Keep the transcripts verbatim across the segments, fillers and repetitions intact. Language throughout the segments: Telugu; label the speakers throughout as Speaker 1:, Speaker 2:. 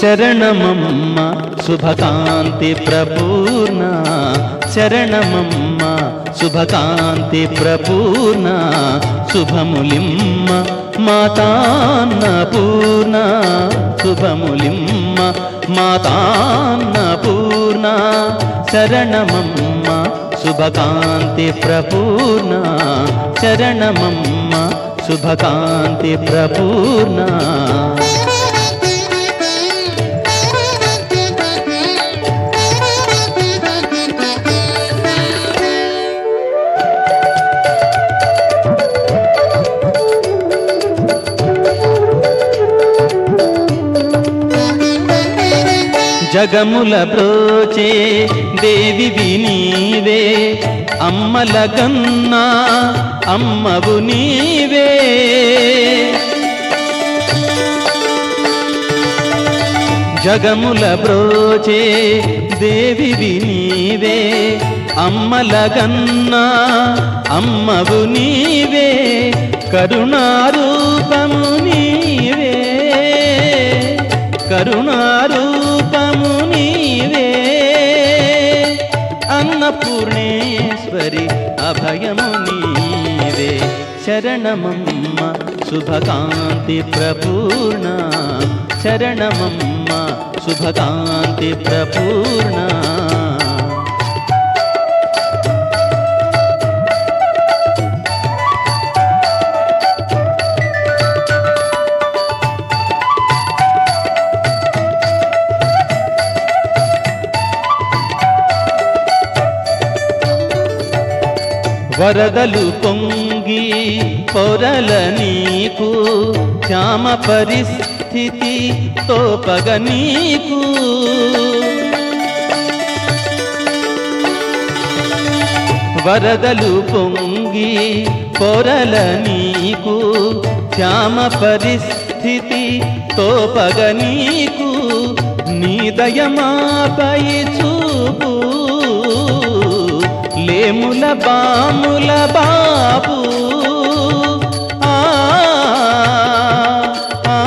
Speaker 1: శరణమమ్మ శుభకాంతి ప్రపూర్ణ శరణమమ్మ శుభకాంతి ప్రపూర్ణ శుభములిమ్మ మాతాన్నపూర్ణ శుభములిమ్మ మాతాన్నపూర్ణ శరణమమ్మ శుభకాంతి ప్రపూర్ణ శరణమమ్మ శుభకాంతి ప్రపూర్ణ జగముల బ్రోచే దేవివి నీవే అమ్మలగన్నా అమ్మవు నీవే జగముల బ్రోచే దేవివి నీవే అమ్మలగన్నా అమ్మవు నీవే కరుణారూపము నీవే కరుణారూపము నీవే అన్నపూర్ణేశ్వరి అభయము నీవే శరణమమ్మ శుభకాంతి ప్రపూర్ణ శరణమమ్మ శుభకాంతి ప్రపూర్ణ వరదలు పొంగి పొరల నీకు శ్యామ పరిస్థితి తోపగ నీకు వరదలు పొంగి పొరల నీకు శ్యామ పరిస్థితి తోపగ నీకు నీ దయమాపై చూపు లేముల బాముల బాబు ఆ ఆ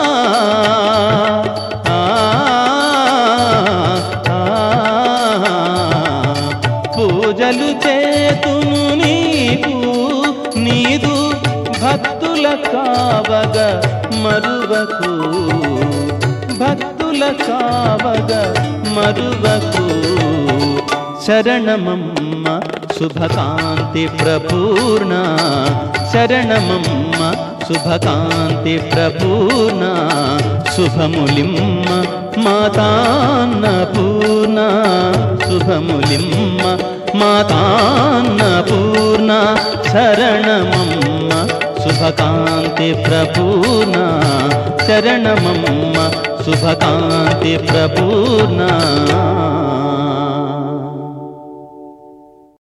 Speaker 1: ఆ పూజలు చేతును నీకు నీదు భక్తుల కావగ మరువకు భక్తుల కావగ మరువకు శరణమమ్మ శుభకాంతి ప్రపూర్ణ శరణమమ్మ శుభకాంతి ప్రపూర్ణ శుభములిమ్మ మాతాన్నపూర్ణ శుభములిమ్మ మాతాన్నపూర్ణ శరణమమ్మ శుభకాంతి ప్రపూర్ణ శరణమమ్మ శుభకాంతి ప్రపూర్ణ